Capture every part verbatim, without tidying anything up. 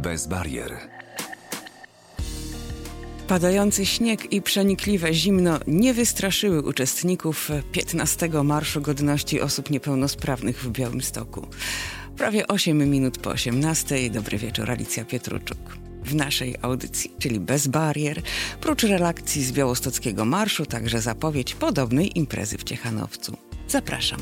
Bez barier. Padający śnieg i przenikliwe zimno nie wystraszyły uczestników piętnastego Marszu Godności Osób Niepełnosprawnych w Białymstoku. Prawie osiem minut po osiemnastej. Dobry wieczór, Alicja Pietruczuk. W naszej audycji, czyli Bez barier, prócz relacji z białostockiego marszu, także zapowiedź podobnej imprezy w Ciechanowcu. Zapraszam.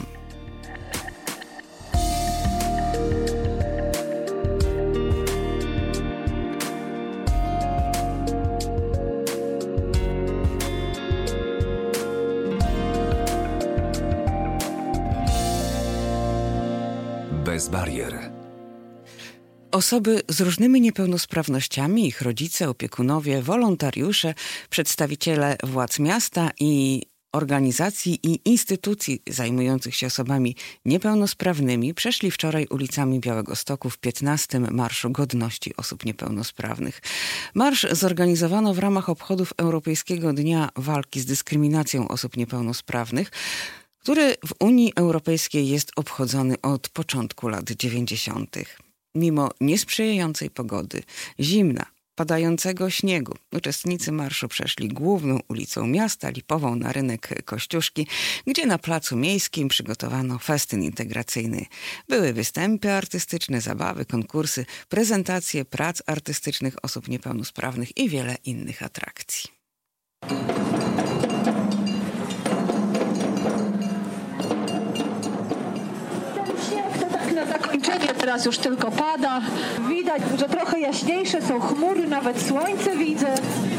Bez barier. Osoby z różnymi niepełnosprawnościami, ich rodzice, opiekunowie, wolontariusze, przedstawiciele władz miasta i organizacji i instytucji zajmujących się osobami niepełnosprawnymi przeszli wczoraj ulicami Białegostoku w piętnastym Marszu Godności Osób Niepełnosprawnych. Marsz zorganizowano w ramach obchodów Europejskiego Dnia Walki z Dyskryminacją Osób Niepełnosprawnych, który w Unii Europejskiej jest obchodzony od początku lat dziewięćdziesiątych. Mimo niesprzyjającej pogody, zimna, padającego śniegu, uczestnicy marszu przeszli główną ulicą miasta, Lipową, na rynek Kościuszki, gdzie na placu miejskim przygotowano festyn integracyjny. Były występy artystyczne, zabawy, konkursy, prezentacje prac artystycznych osób niepełnosprawnych i wiele innych atrakcji. Teraz już tylko pada. Widać, że trochę jaśniejsze są chmury, nawet słońce widzę.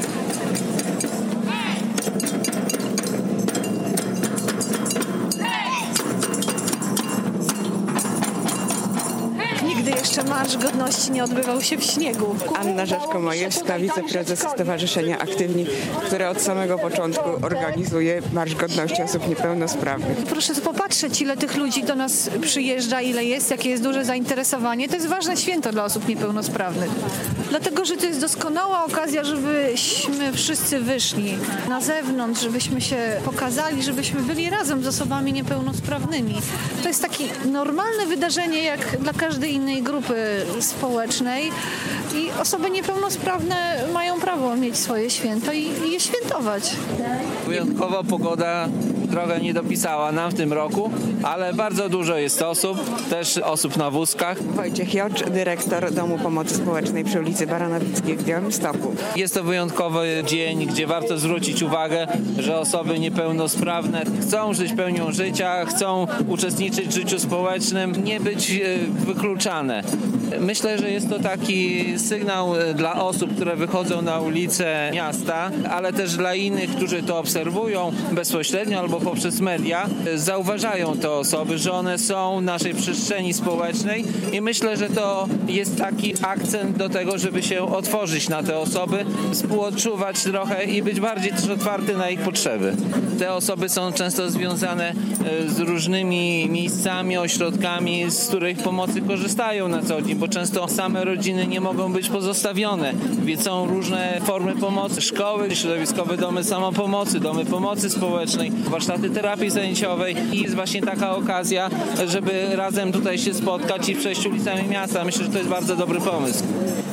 Nigdy jeszcze Marsz Godności nie odbywał się w śniegu. Anna Rzeszko-Majewska, wiceprezes Stowarzyszenia Aktywni, które od samego początku organizuje Marsz Godności Osób Niepełnosprawnych. Proszę popatrzeć, ile tych ludzi do nas przyjeżdża, ile jest, jakie jest duże zainteresowanie. To jest ważne święto dla osób niepełnosprawnych. Dlatego, że to jest doskonała okazja, żebyśmy wszyscy wyszli na zewnątrz, żebyśmy się pokazali, żebyśmy byli razem z osobami niepełnosprawnymi. To jest takie normalne wydarzenie, jak dla każdej innej grupy społecznej i osoby niepełnosprawne mają prawo mieć swoje święto i, i je świętować. Wyjątkowo pogoda trochę nie dopisała nam w tym roku, ale bardzo dużo jest osób, też osób na wózkach. Wojciech Jocz, dyrektor Domu Pomocy Społecznej przy ulicy Baranowickiej w Białymstoku. Jest to wyjątkowy dzień, gdzie warto zwrócić uwagę, że osoby niepełnosprawne chcą żyć pełnią życia, chcą uczestniczyć w życiu społecznym, nie być wykluczane. Myślę, że jest to taki sygnał dla osób, które wychodzą na ulice miasta, ale też dla innych, którzy to obserwują bezpośrednio albo poprzez media, zauważają te osoby, że one są w naszej przestrzeni społecznej i myślę, że to jest taki akcent do tego, żeby się otworzyć na te osoby, współodczuwać trochę i być bardziej też otwarty na ich potrzeby. Te osoby są często związane z różnymi miejscami, ośrodkami, z których pomocy korzystają na co dzień, bo często same rodziny nie mogą być pozostawione, więc są różne formy pomocy, szkoły, środowiskowe domy samopomocy, domy pomocy społecznej, warsztaty terapii zajęciowej i jest właśnie taka okazja, żeby razem tutaj się spotkać i przejść ulicami miasta. Myślę, że to jest bardzo dobry pomysł.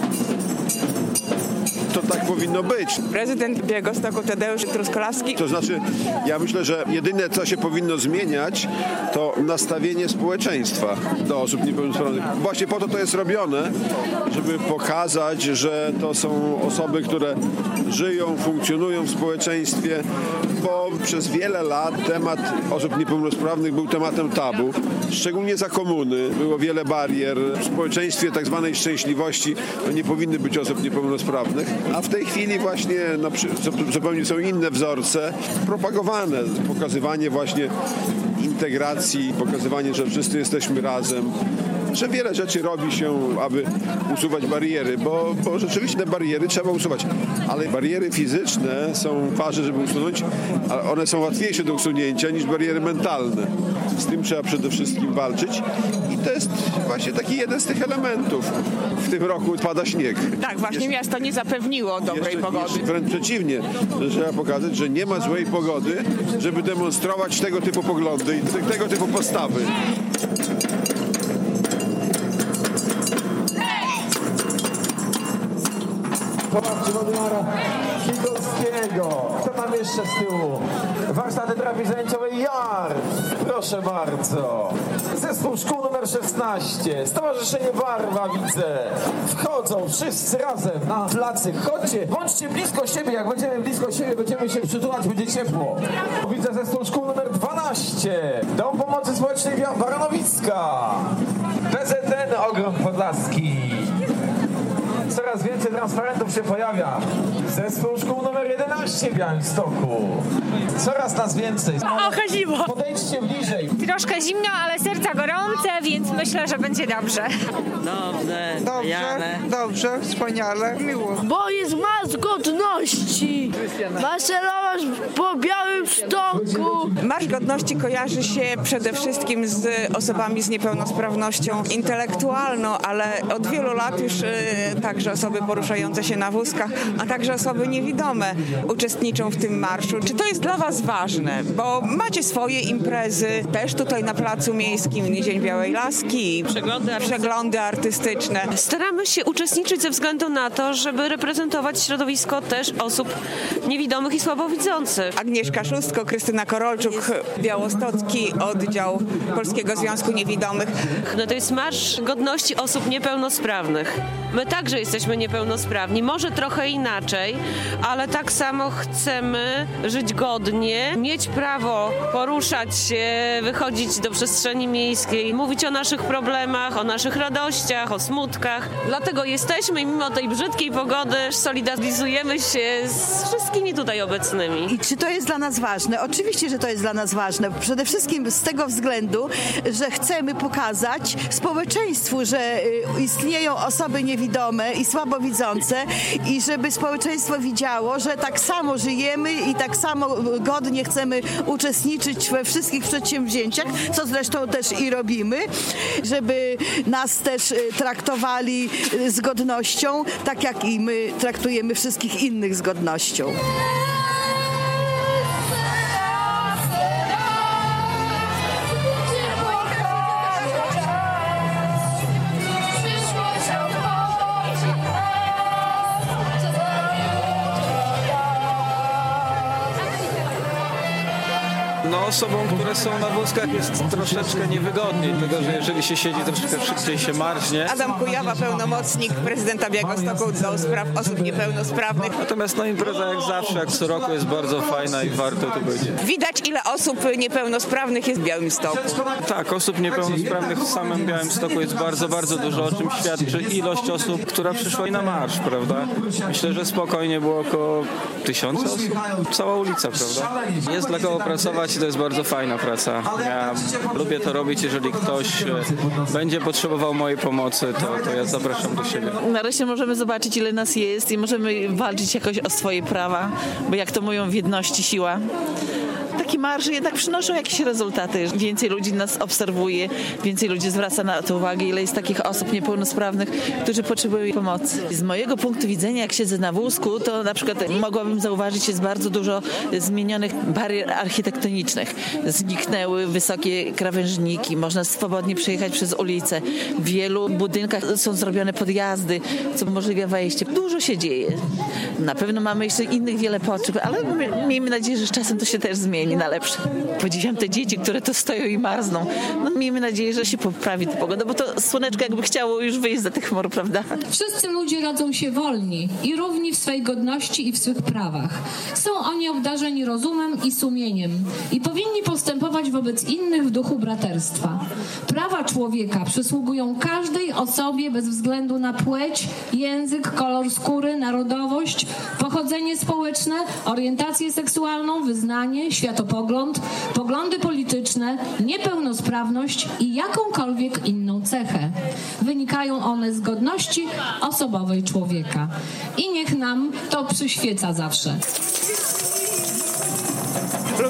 To tak powinno być. Prezydent Białegostoku Tadeusz Truskolaski. To znaczy, ja myślę, że jedyne, co się powinno zmieniać, to nastawienie społeczeństwa do osób niepełnosprawnych. Właśnie po to to jest robione, żeby pokazać, że to są osoby, które żyją, funkcjonują w społeczeństwie, bo przez wiele lat temat osób niepełnosprawnych był tematem tabu. Szczególnie za komuny było wiele barier. W społeczeństwie tak zwanej szczęśliwości to nie powinny być osób niepełnosprawnych. A w tej chwili właśnie no, zupełnie są inne wzorce propagowane, pokazywanie właśnie integracji, pokazywanie, że wszyscy jesteśmy razem, że wiele rzeczy robi się, aby usuwać bariery, bo, bo rzeczywiście te bariery trzeba usuwać, ale bariery fizyczne są ważne, żeby usunąć, a one są łatwiejsze do usunięcia niż bariery mentalne. Z tym trzeba przede wszystkim walczyć i to jest właśnie taki jeden z tych elementów. W tym roku pada śnieg. Tak, właśnie jeszcze, miasto nie zapewniło dobrej jeszcze, pogody. Jeszcze wręcz przeciwnie, że trzeba pokazać, że nie ma złej pogody, żeby demonstrować tego typu poglądy i tego typu postawy. Pałacu Władimira Kidulskiego. Co tam jeszcze z tyłu? Warsztaty terapii zajęciowej Jar. Proszę bardzo. Zespół szkół numer szesnaście. Stowarzyszenie Barwa widzę. Wchodzą wszyscy razem na placy. Chodźcie, bądźcie blisko siebie. Jak będziemy blisko siebie, będziemy się przytulać, będzie ciepło. Widzę zespół szkół numer dwanaście. Dom Pomocy Społecznej Baranowicka. P Z N Ogrom Podlaski. Coraz więcej transparentów się pojawia. Zespół szkół numer jedenaście w Białymstoku. Coraz nas więcej. Trochę zimno. Podejdźcie bliżej. Troszkę zimno, ale serca gorące, więc myślę, że będzie dobrze. Dobrze, dobrze, Jane. dobrze, wspaniale, miło. Bo jest Marsz Godności. Maszerować po Białymstoku. Marsz Godności kojarzy się przede wszystkim z osobami z niepełnosprawnością intelektualną, ale od wielu lat już y, także osoby poruszające się na wózkach, a także osoby niewidome uczestniczą w tym marszu. Czy to jest dla Was ważne? Bo macie swoje imprezy, też tutaj na Placu Miejskim, Dzień Białej Laski, Przeglądy artystyczne. przeglądy artystyczne. Staramy się uczestniczyć ze względu na to, żeby reprezentować środowisko też osób niewidomych i słabowidzących. Agnieszka Szóstko, Krystyna Korolczuk, Białostocki, oddział Polskiego Związku Niewidomych. No to jest Marsz Godności Osób Niepełnosprawnych. My także jesteśmy niepełnosprawni, może trochę inaczej, ale tak samo chcemy żyć godnie, mieć prawo poruszać się, wychodzić do przestrzeni miejskiej, mówić o naszych problemach, o naszych radościach, o smutkach. Dlatego jesteśmy i mimo tej brzydkiej pogody solidaryzujemy się z wszystkimi tutaj obecnymi. I czy to jest dla nas ważne? Oczywiście, że to jest dla nas ważne. Przede wszystkim z tego względu, że chcemy pokazać społeczeństwu, że istnieją osoby niewidome i słabowidzące i żeby społeczeństwo widziało, że tak samo żyjemy i tak samo godnie chcemy uczestniczyć we wszystkich przedsięwzięciach, co zresztą też i robimy, żeby nas też traktowali z godnością, tak jak i my traktujemy wszystkich innych z godnością. No osobom, które są na wózkach jest troszeczkę niewygodniej, tylko że jeżeli się siedzi, troszeczkę szybciej się marznie. Adam Kujawa, pełnomocnik prezydenta Białegostoku do spraw osób niepełnosprawnych. Natomiast no impreza jak zawsze, jak co roku jest bardzo fajna i warto tu być. Widać, ile osób niepełnosprawnych jest w Białymstoku. Tak, osób niepełnosprawnych w samym Białymstoku jest bardzo, bardzo dużo, o czym świadczy ilość osób, która przyszła na marsz, prawda? Myślę, że spokojnie było około tysiąca osób. Cała ulica, prawda? Jest dla kogo pracować. To jest bardzo fajna praca. Ja lubię to robić, jeżeli ktoś będzie potrzebował mojej pomocy, to, to ja zapraszam do siebie. Nareszcie możemy zobaczyć, ile nas jest i możemy walczyć jakoś o swoje prawa, bo jak to mówią, w jedności siła. Takie marsze jednak przynoszą jakieś rezultaty. Więcej ludzi nas obserwuje, więcej ludzi zwraca na to uwagę, ile jest takich osób niepełnosprawnych, którzy potrzebują pomocy. Z mojego punktu widzenia, jak siedzę na wózku, to na przykład mogłabym zauważyć, jest bardzo dużo zmienionych barier architektonicznych. Zniknęły wysokie krawężniki, można swobodnie przejechać przez ulicę. W wielu budynkach są zrobione podjazdy, co umożliwia wejście. Dużo się dzieje. Na pewno mamy jeszcze innych wiele potrzeb, ale miejmy nadzieję, że z czasem to się też zmieni na lepsze. Podziwiam te dzieci, które tu stoją i marzną. No, miejmy nadzieję, że się poprawi ta pogoda, bo to słoneczko jakby chciało już wyjść za tych chmur, prawda? Wszyscy ludzie rodzą się wolni i równi w swej godności i w swych prawach. Są oni obdarzeni rozumem i sumieniem i powinni postępować wobec innych w duchu braterstwa. Prawa człowieka przysługują każdej osobie bez względu na płeć, język, kolor skóry, narodowość, pochodzenie społeczne, orientację seksualną, wyznanie, światopogląd, poglądy polityczne, niepełnosprawność i jakąkolwiek inną cechę. Wynikają one z godności osobowej człowieka. I niech nam to przyświeca zawsze.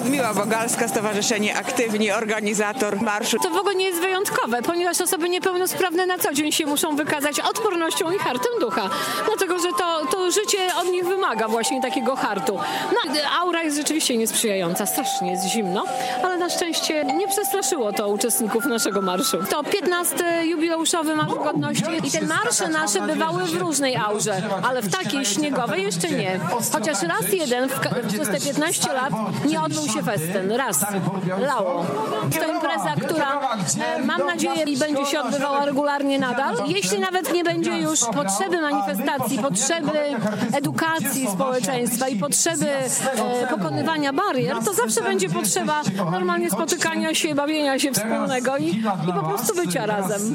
Ludmiła Bogalska, Stowarzyszenie Aktywni, organizator marszu. To w ogóle nie jest wyjątkowe, ponieważ osoby niepełnosprawne na co dzień się muszą wykazać odpornością i hartem ducha. Dlatego, że to, to życie od nich wymaga właśnie takiego hartu. No, aura jest rzeczywiście niesprzyjająca, strasznie jest zimno, ale na szczęście nie przestraszyło to uczestników naszego marszu. To piętnasty jubileuszowy Marsz Godności i te marsze nasze bywały w różnej aurze, ale w takiej śniegowej jeszcze nie. Chociaż raz jeden w, przez te piętnaście lat nie odbył się festyn. Raz. Lało. To impreza, która e, mam nadzieję i będzie się odbywała regularnie nadal. Jeśli nawet nie będzie już potrzeby manifestacji, potrzeby edukacji społeczeństwa i potrzeby e, pokonywania barier, to zawsze będzie potrzeba normalnie spotykania się, bawienia się wspólnego i, i po prostu bycia razem.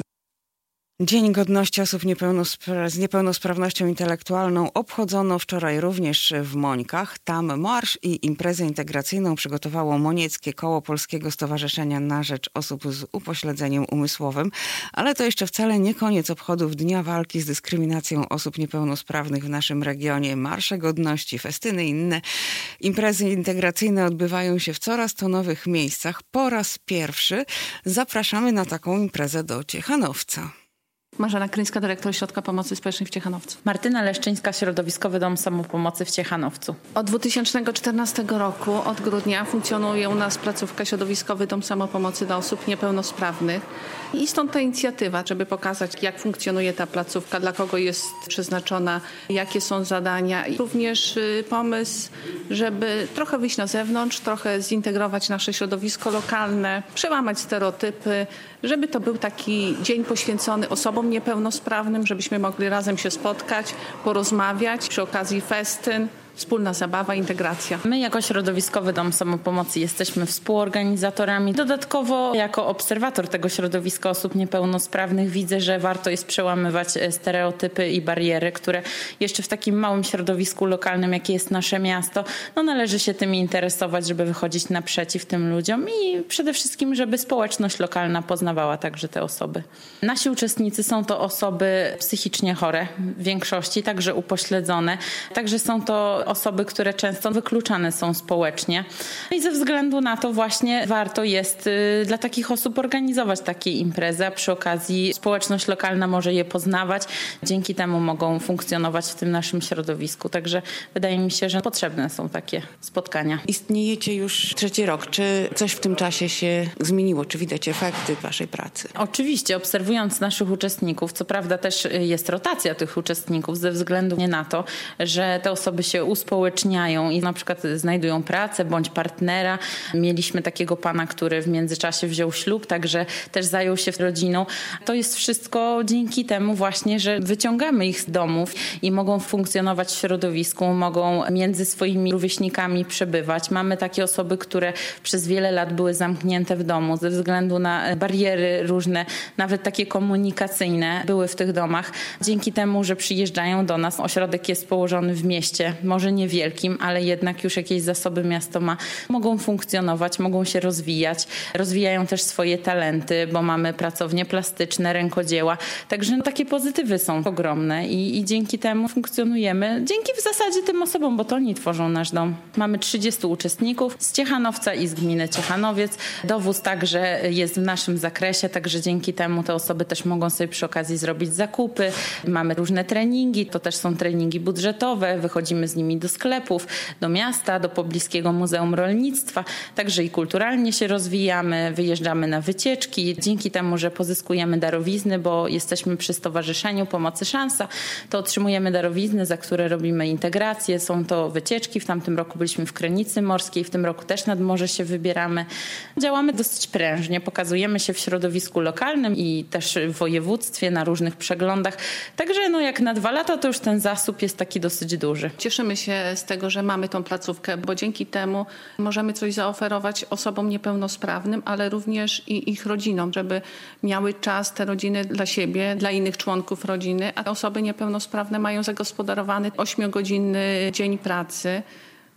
Dzień Godności Osób niepełnospra- z niepełnosprawnością intelektualną obchodzono wczoraj również w Mońkach. Tam marsz i imprezę integracyjną przygotowało Monieckie Koło Polskiego Stowarzyszenia na Rzecz Osób z Upośledzeniem Umysłowym. Ale to jeszcze wcale nie koniec obchodów Dnia Walki z Dyskryminacją Osób Niepełnosprawnych w naszym regionie. Marsze godności, festyny i inne imprezy integracyjne odbywają się w coraz to nowych miejscach. Po raz pierwszy zapraszamy na taką imprezę do Ciechanowca. Marzena Kryńska, dyrektor Ośrodka Pomocy Społecznej w Ciechanowcu. Martyna Leszczyńska, Środowiskowy Dom Samopomocy w Ciechanowcu. Od dwa tysiące czternastego roku, od grudnia, funkcjonuje u nas placówka Środowiskowy Dom Samopomocy dla osób niepełnosprawnych. I stąd ta inicjatywa, żeby pokazać, jak funkcjonuje ta placówka, dla kogo jest przeznaczona, jakie są zadania. I również pomysł, żeby trochę wyjść na zewnątrz, trochę zintegrować nasze środowisko lokalne, przełamać stereotypy, żeby to był taki dzień poświęcony osobom niepełnosprawnym, żebyśmy mogli razem się spotkać, porozmawiać, przy okazji festyn. Wspólna zabawa, integracja. My jako Środowiskowy Dom Samopomocy jesteśmy współorganizatorami. Dodatkowo jako obserwator tego środowiska osób niepełnosprawnych widzę, że warto jest przełamywać stereotypy i bariery, które jeszcze w takim małym środowisku lokalnym, jakie jest nasze miasto, no należy się tym interesować, żeby wychodzić naprzeciw tym ludziom i przede wszystkim, żeby społeczność lokalna poznawała także te osoby. Nasi uczestnicy są to osoby psychicznie chore, w większości także upośledzone, także są to osoby, które często wykluczane są społecznie. I ze względu na to właśnie warto jest y, dla takich osób organizować takie imprezy, a przy okazji społeczność lokalna może je poznawać. Dzięki temu mogą funkcjonować w tym naszym środowisku. Także wydaje mi się, że potrzebne są takie spotkania. Istniejecie już trzeci rok. Czy coś w tym czasie się zmieniło? Czy widać efekty waszej pracy? Oczywiście, obserwując naszych uczestników, co prawda też jest rotacja tych uczestników ze względu nie na to, że te osoby się uspołeczniają i na przykład znajdują pracę bądź partnera. Mieliśmy takiego pana, który w międzyczasie wziął ślub, także też zajął się rodziną. To jest wszystko dzięki temu właśnie, że wyciągamy ich z domów i mogą funkcjonować w środowisku, mogą między swoimi rówieśnikami przebywać. Mamy takie osoby, które przez wiele lat były zamknięte w domu ze względu na bariery różne, nawet takie komunikacyjne były w tych domach. Dzięki temu, że przyjeżdżają do nas, ośrodek jest położony w mieście, może niewielkim, ale jednak już jakieś zasoby miasto ma, mogą funkcjonować, mogą się rozwijać. Rozwijają też swoje talenty, bo mamy pracownie plastyczne, rękodzieła. Także no, takie pozytywy są ogromne i, i dzięki temu funkcjonujemy. Dzięki w zasadzie tym osobom, bo to oni tworzą nasz dom. Mamy trzydziestu uczestników z Ciechanowca i z gminy Ciechanowiec. Dowóz także jest w naszym zakresie, także dzięki temu te osoby też mogą sobie przy okazji zrobić zakupy. Mamy różne treningi, to też są treningi budżetowe, wychodzimy z nimi do sklepów, do miasta, do pobliskiego Muzeum Rolnictwa. Także i kulturalnie się rozwijamy, wyjeżdżamy na wycieczki. Dzięki temu, że pozyskujemy darowizny, bo jesteśmy przy Stowarzyszeniu Pomocy Szansa, to otrzymujemy darowizny, za które robimy integrację. Są to wycieczki. W tamtym roku byliśmy w Krynicy Morskiej, w tym roku też nad morze się wybieramy. Działamy dosyć prężnie, pokazujemy się w środowisku lokalnym i też w województwie na różnych przeglądach. Także no jak na dwa lata to już ten zasób jest taki dosyć duży. Cieszymy się z tego, że mamy tą placówkę, bo dzięki temu możemy coś zaoferować osobom niepełnosprawnym, ale również i ich rodzinom, żeby miały czas te rodziny dla siebie, dla innych członków rodziny, a osoby niepełnosprawne mają zagospodarowany ośmiogodzinny dzień pracy.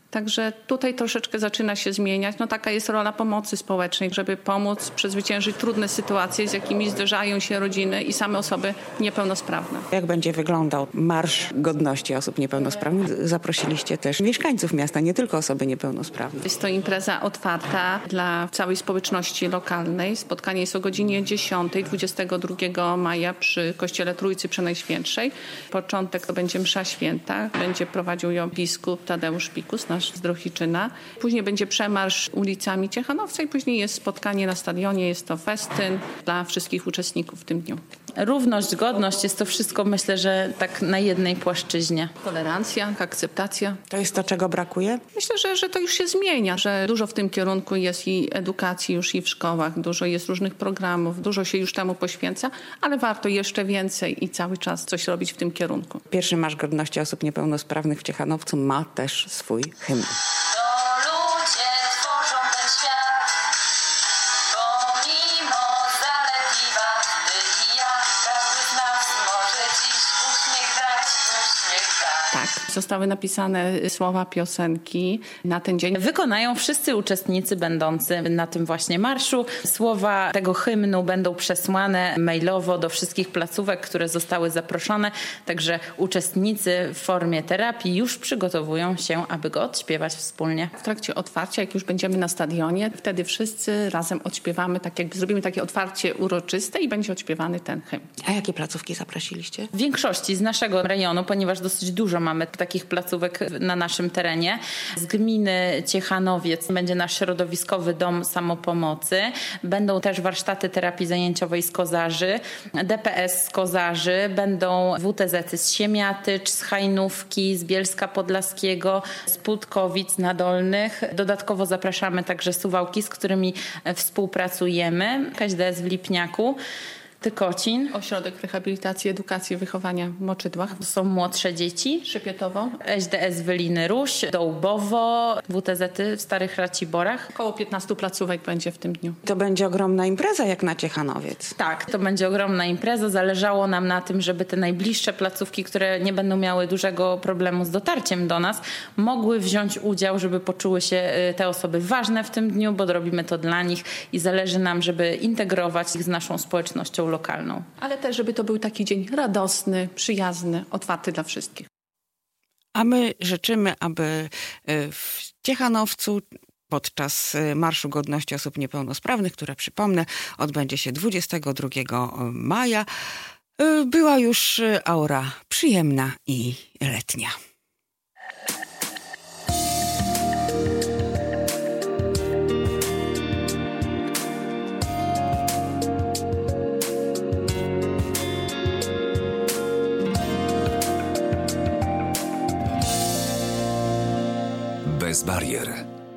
Także tutaj troszeczkę zaczyna się zmieniać. No taka jest rola pomocy społecznej, żeby pomóc przezwyciężyć trudne sytuacje, z jakimi zderzają się rodziny i same osoby niepełnosprawne. Jak będzie wyglądał Marsz Godności Osób Niepełnosprawnych? Zaprosiliście też mieszkańców miasta, nie tylko osoby niepełnosprawne. Jest to impreza otwarta dla całej społeczności lokalnej. Spotkanie jest o godzinie dziesiątej, dwudziestego drugiego maja przy Kościele Trójcy Przenajświętszej. Początek to będzie msza święta. Będzie prowadził ją biskup Tadeusz Pikus, nasz z Drohiczyna. Później będzie przemarsz ulicami Ciechanowca i później jest spotkanie na stadionie. Jest to festyn dla wszystkich uczestników w tym dniu. Równość, godność, jest to wszystko, myślę, że tak na jednej płaszczyźnie. Tolerancja, akceptacja. To jest to, czego brakuje? Myślę, że, że to już się zmienia, że dużo w tym kierunku jest i edukacji już i w szkołach, dużo jest różnych programów, dużo się już temu poświęca, ale warto jeszcze więcej i cały czas coś robić w tym kierunku. Pierwszy Marsz Godności Osób Niepełnosprawnych w Ciechanowcu ma też swój hymn. Zostały napisane słowa piosenki na ten dzień. Wykonają wszyscy uczestnicy będący na tym właśnie marszu. Słowa tego hymnu będą przesłane mailowo do wszystkich placówek, które zostały zaproszone. Także uczestnicy w formie terapii już przygotowują się, aby go odśpiewać wspólnie. W trakcie otwarcia, jak już będziemy na stadionie, wtedy wszyscy razem odśpiewamy, tak jakby zrobimy takie otwarcie uroczyste i będzie odśpiewany ten hymn. A jakie placówki zaprosiliście? W większości z naszego rejonu, ponieważ dosyć dużo mamy takich placówek na naszym terenie. Z gminy Ciechanowiec będzie nasz środowiskowy dom samopomocy. Będą też warsztaty terapii zajęciowej z Kozarzy, D P S z Kozarzy, będą W T Z z Siemiatycz, z Hajnówki, z Bielska Podlaskiego, z Putkowic Nadolnych. Dodatkowo zapraszamy także Suwałki, z którymi współpracujemy. K S D S w Lipniaku. Tykocin. Ośrodek Rehabilitacji, Edukacji i Wychowania w Moczydłach. Są młodsze dzieci. Szypietowo. S D S Wyliny Ruś, Dołbowo, W T Z w Starych Raciborach. Około piętnastu placówek będzie w tym dniu. To będzie ogromna impreza jak na Ciechanowiec. Tak, to będzie ogromna impreza. Zależało nam na tym, żeby te najbliższe placówki, które nie będą miały dużego problemu z dotarciem do nas, mogły wziąć udział, żeby poczuły się te osoby ważne w tym dniu, bo robimy to dla nich i zależy nam, żeby integrować ich z naszą społecznością lokalną. Ale też, żeby to był taki dzień radosny, przyjazny, otwarty dla wszystkich. A my życzymy, aby w Ciechanowcu podczas Marszu Godności Osób Niepełnosprawnych, które przypomnę odbędzie się dwudziestego drugiego maja, była już aura przyjemna i letnia. Bez barier.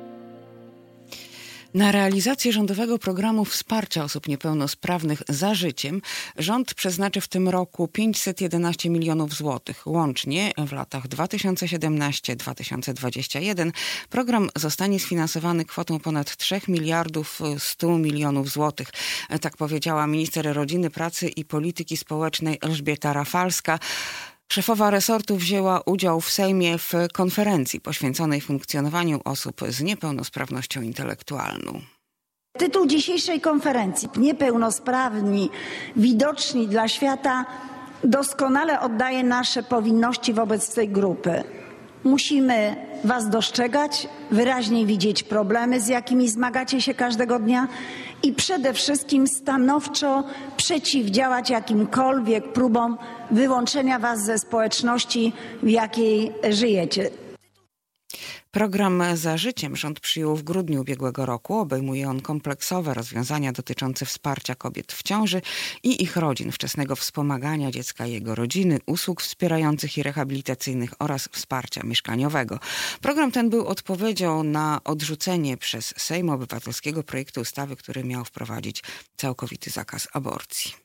Na realizację rządowego programu wsparcia osób niepełnosprawnych Za Życiem rząd przeznaczy w tym roku pięćset jedenaście milionów złotych. Łącznie w latach dwa tysiące siedemnasty do dwa tysiące dwudziestego pierwszego program zostanie sfinansowany kwotą ponad trzy miliardy sto milionów złotych. Tak powiedziała minister Rodziny, Pracy i Polityki Społecznej Elżbieta Rafalska. Szefowa resortu wzięła udział w Sejmie w konferencji poświęconej funkcjonowaniu osób z niepełnosprawnością intelektualną. Tytuł dzisiejszej konferencji Niepełnosprawni widoczni dla świata doskonale oddaje nasze powinności wobec tej grupy. Musimy Was dostrzegać, wyraźnie widzieć problemy, z jakimi zmagacie się każdego dnia i przede wszystkim stanowczo przeciwdziałać jakimkolwiek próbom wyłączenia Was ze społeczności, w jakiej żyjecie. Program Za Życiem rząd przyjął w grudniu ubiegłego roku. Obejmuje on kompleksowe rozwiązania dotyczące wsparcia kobiet w ciąży i ich rodzin, wczesnego wspomagania dziecka i jego rodziny, usług wspierających i rehabilitacyjnych oraz wsparcia mieszkaniowego. Program ten był odpowiedzią na odrzucenie przez Sejm obywatelskiego projektu ustawy, który miał wprowadzić całkowity zakaz aborcji.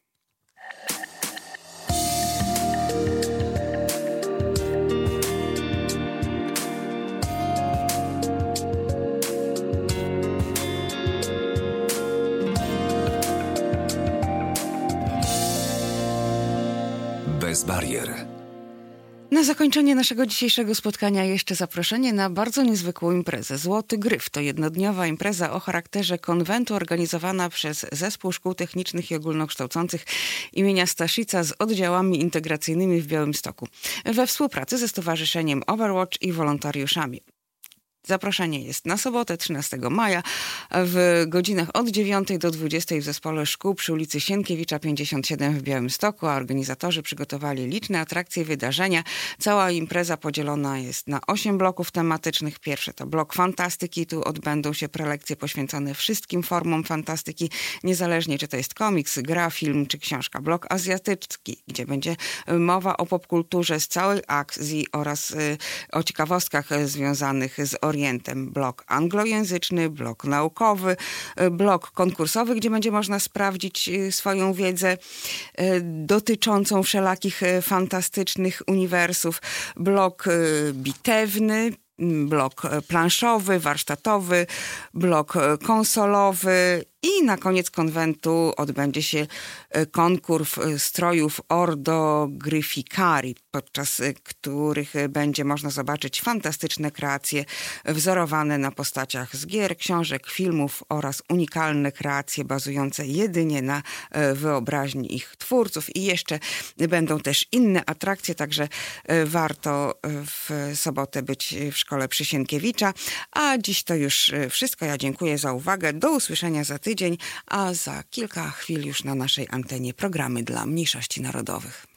Bez barier. Na zakończenie naszego dzisiejszego spotkania jeszcze zaproszenie na bardzo niezwykłą imprezę. Złoty Gryf to jednodniowa impreza o charakterze konwentu organizowana przez Zespół Szkół Technicznych i Ogólnokształcących imienia Staszica z oddziałami integracyjnymi w Białymstoku we współpracy ze Stowarzyszeniem Overwatch i wolontariuszami. Zaproszenie jest na sobotę, trzynastego maja, w godzinach od dziewiątej do dwudziestej w Zespole Szkół przy ulicy Sienkiewicza pięćdziesiąt siedem w Białymstoku, a organizatorzy przygotowali liczne atrakcje i wydarzenia. Cała impreza podzielona jest na osiem bloków tematycznych. Pierwszy to blok fantastyki. Tu odbędą się prelekcje poświęcone wszystkim formom fantastyki, niezależnie czy to jest komiks, gra, film czy książka. Blok azjatycki, gdzie będzie mowa o popkulturze z całej Azji oraz y, o ciekawostkach związanych z Orientem. Blok anglojęzyczny, blok naukowy, blok konkursowy, gdzie będzie można sprawdzić swoją wiedzę dotyczącą wszelakich fantastycznych uniwersów. Blok bitewny, blok planszowy, warsztatowy, blok konsolowy i na koniec konwentu odbędzie się konkurs strojów Ordo Gryfikari, podczas których będzie można zobaczyć fantastyczne kreacje wzorowane na postaciach z gier, książek, filmów oraz unikalne kreacje bazujące jedynie na wyobraźni ich twórców. I jeszcze będą też inne atrakcje, także warto w sobotę być w szkole przy Sienkiewicza. A dziś to już wszystko. Ja dziękuję za uwagę. Do usłyszenia za tydzień, a za kilka chwil już na naszej antenie programy dla mniejszości narodowych.